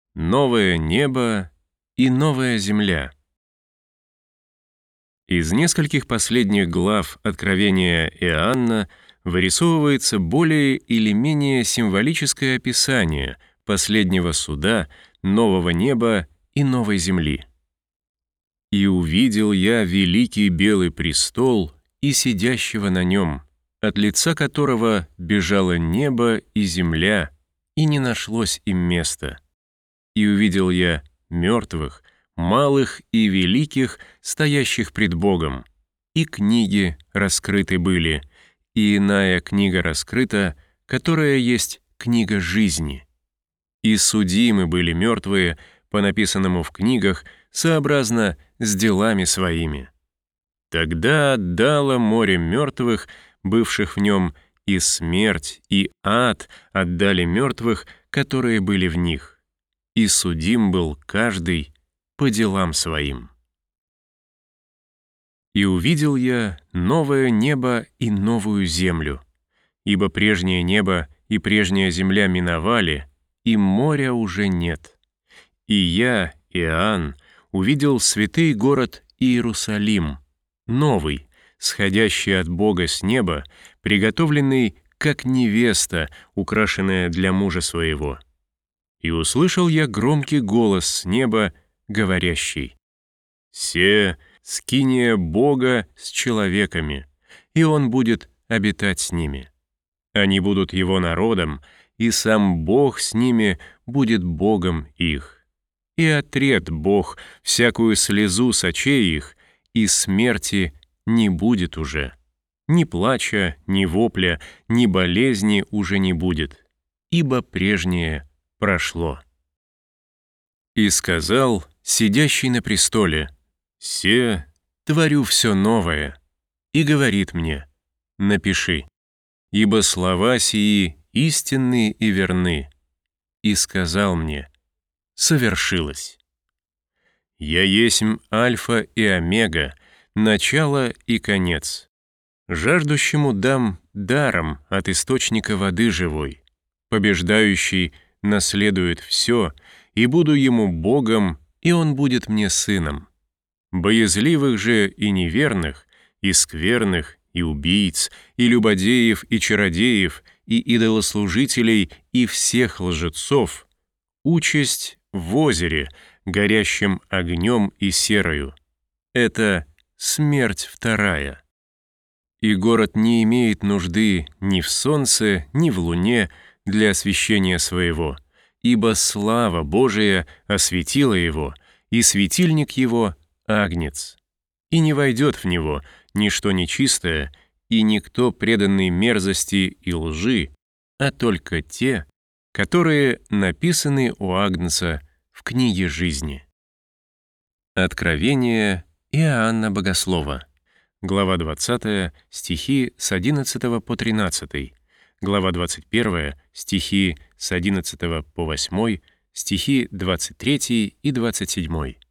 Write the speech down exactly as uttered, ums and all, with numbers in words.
новое небо и новая земля. Из нескольких последних глав Откровения Иоанна вырисовывается более или менее символическое описание последнего суда, нового неба и новой земли. «И увидел я великий белый престол и сидящего на нем, от лица которого бежало небо и земля, и не нашлось им места. И увидел я мертвых, малых и великих, стоящих пред Богом, и книги раскрыты были, и иная книга раскрыта, которая есть книга жизни. И судимы были мертвые по написанному в книгах, сообразно с делами своими. Тогда отдало море мертвых, бывших в нем, и смерть, и ад отдали мертвых, которые были в них. И судим был каждый по делам своим. И увидел я новое небо и новую землю, ибо прежнее небо и прежняя земля миновали, и моря уже нет. И я, Иоанн, увидел святый город Иерусалим, новый, сходящий от Бога с неба, приготовленный, как невеста, украшенная для мужа своего. И услышал я громкий голос с неба, говорящий: «Се скиния Бога с человеками, и Он будет обитать с ними. Они будут Его народом, и сам Бог с ними будет Богом их. И отрет Бог всякую слезу с очей их, и смерти не будет уже. Ни плача, ни вопля, ни болезни уже не будет, ибо прежнее прошло». И сказал сидящий на престоле: «Се творю все новое», и говорит мне: «Напиши, ибо слова сии истинны и верны». И сказал мне: «Совершилось». «Я есмь Альфа и Омега, начало и конец. Жаждущему дам даром от источника воды живой. Побеждающий наследует все, и буду ему Богом, и он будет мне сыном. Боязливых же и неверных, и скверных, и убийц, и любодеев, и чародеев, и идолослужителей, и всех лжецов участь в озере, горящим огнем и серою. Это смерть вторая. И город не имеет нужды ни в солнце, ни в луне для освещения своего, ибо слава Божия осветила его, и светильник его — агнец. И не войдет в него ничто нечистое, и никто преданный мерзости и лжи, а только те, которые написаны у Агнца в книге жизни». Откровение Иоанна Богослова, глава двадцатая, стихи с одиннадцатого по тринадцатый, глава двадцать первая, стихи с одиннадцатого по восьмой, стихи двадцать третий и двадцать седьмой.